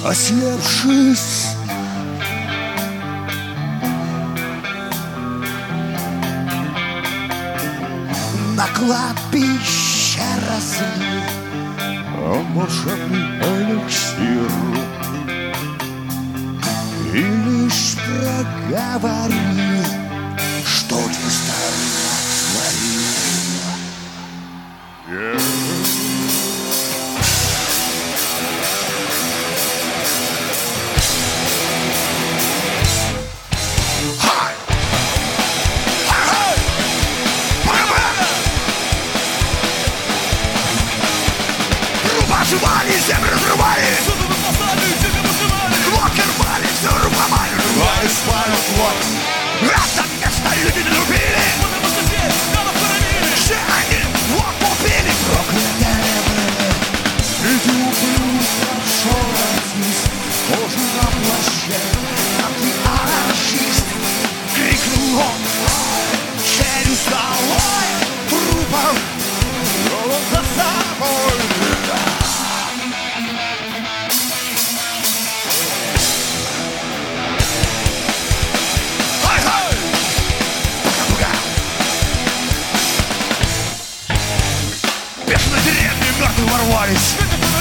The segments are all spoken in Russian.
ослепшись. На кладбище разлил волшебный эликсир и лишь проговорил, что ты сотворил. Жевали, землю разрывали, клоки рвали, все рубомали, рвали, спали клок. Это место люди не любили, потому что здесь надо хоронили. Все они вот убили, проклятые были. Иди ублюдка, шел артист, кожу на плаще, а ты анархист. Крикнул он, челюсть долой, трупом, голос за собой. Ворвались,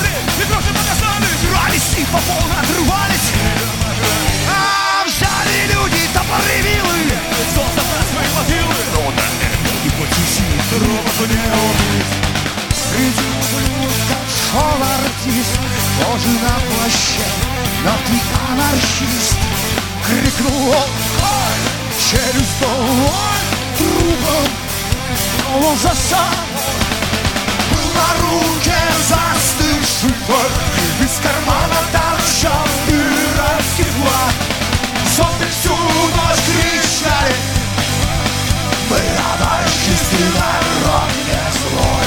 дрались и по полной отрывались. А взяли люди топоры вилы, солнце на свои могилы. И потеси, роботу не убить. Среди ублюдка шел артист, тоже на плаще, но ты анархист. Крикнул он, челюсть долой, трупом, но за собой. На руке застывший флаг, из кармана торчал пиратский флаг. Зомби всю ночь кричали: мы анархисты, народ не злой.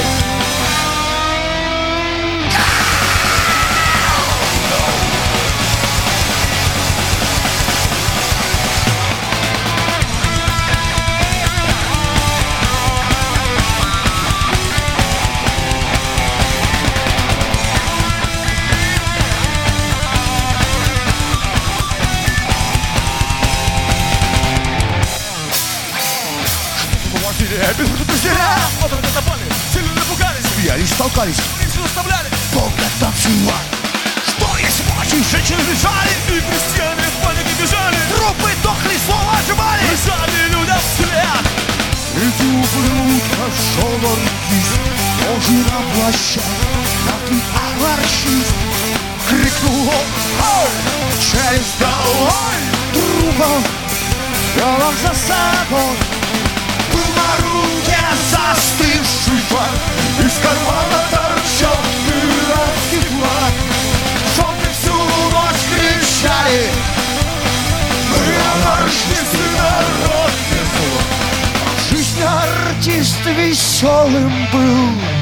Без предупреждения, вот это напали, сильно напугались, смеялись, толкались, их заставляли полка танцевать. Что есть мочи, женщины лежали, и крестьяне в панике бежали. Трупы дохли, слова оживали, ржали людям вслед. Среди ублюдка шел артист, тоже на плаще, но ты анархист. Крикнул он, челюсть долой, трупом, голов за собой. На руке застывший флаг, из кармана торчал пиратский флаг. Зомби всю ночь кричали: мы анархисты, народ не злой. Жизнь артист веселым был.